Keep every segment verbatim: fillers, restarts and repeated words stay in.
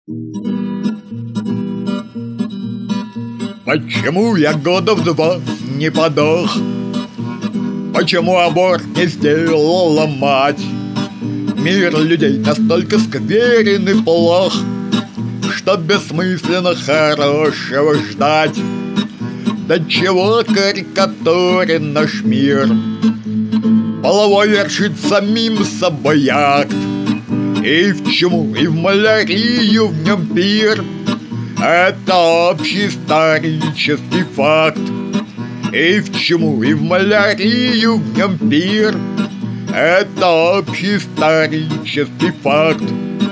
Почему я года в два не подох? Почему аборт не сделала мать? Мир людей настолько скверен и плох, что бессмысленно хорошего ждать. До чего карикатурен наш мир, половой вершит самим собой акт. И в чему, и в малярию в нем пир, это общий исторический факт. И в чему, и в малярию в нем пир, это общий исторический факт.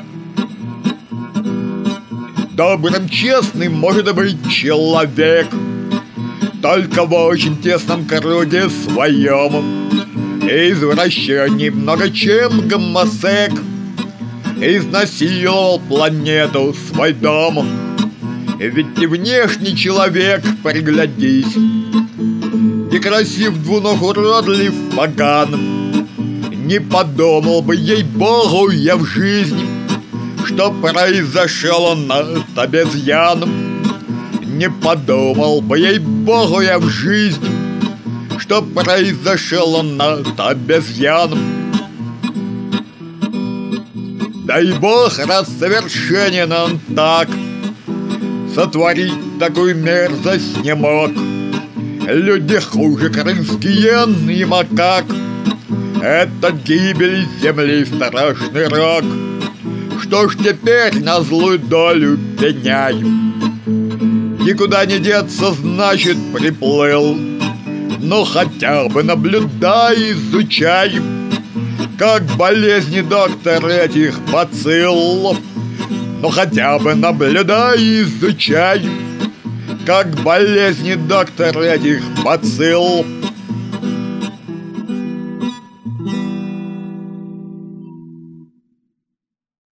Добрым, честным может быть человек только в очень тесном круге своем. Извращений много, чем гомосек изнасиловал планету, свой дом. Ведь ты внешний человек, приглядись, некрасив, двуног, уродлив, поган. Не подумал бы, ей-богу, я в жизни, что произошел он от обезьян. Не подумал бы, ей-богу, я в жизни, что произошел он от обезьян. Дай бог, раз совершенен он так, сотворить такую мерзость не мог. Люди хуже крымские и макак, это гибель земли страшный рок. Что ж теперь на злую долю пеняю? Никуда не деться, значит, приплыл. Но хотя бы наблюдай, изучай, как болезни доктор этих бацилл. Но хотя бы наблюдай, изучай, как болезни доктор этих бацилл.